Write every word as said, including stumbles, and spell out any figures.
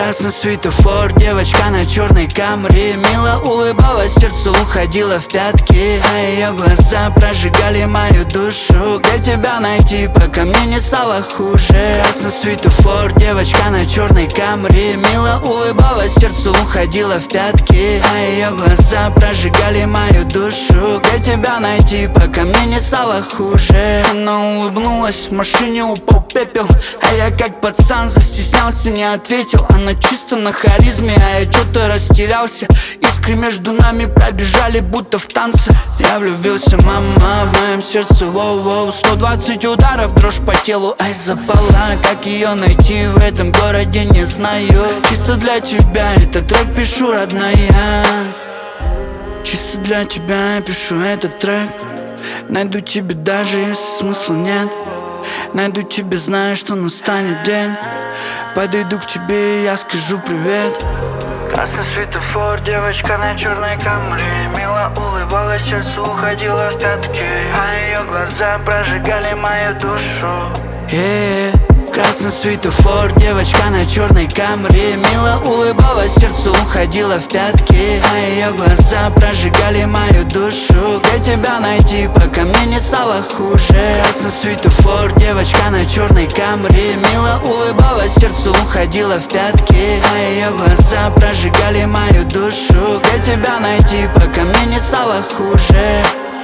Красный светофор, девочка на черной Камри. Мило улыбалась, сердце уходило в пятки, а ее глаза прожигали мою душу. Где тебя найти, пока мне не стало хуже? Красный светофор, девочка на черной Камри. Мило улыбалась, сердце уходило в пятки, а ее глаза прожигали мою душу. Где тебя найти, пока мне не стало хуже? Она улыбнулась, в машине упал пепел, а я как пацан застеснялся, не ответил. Она чисто на харизме, а я что-то растерялся. Искры между нами пробежали, будто в танце. Я влюбился, мама, в моем сердце, воу-воу. Сто двадцать ударов, дрожь по телу, ай, запала. Как ее найти в этом городе, не знаю. Чисто для тебя этот трек пишу, родная. Чисто для тебя я пишу этот трек. Найду тебя даже если смысла нет. Найду тебя, зная, что настанет день. Подойду к тебе и я скажу привет. Красный светофор, девочка на черной Камри. Мило улыбалась, сердце уходило в пятки, а ее глаза прожигали мою душу. Yeah. Красный светофор, девочка на черной Камри. Мило улыбалась, сердце уходило в пятки, а ее глаза прожигали мою душу. Где тебя найти, пока мне не стало хуже? Красный светофор, девочка на черной Камри. Мило улыбалась, сердце уходило в пятки, а ее глаза прожигали мою душу. Где тебя найти, пока мне не стало хуже?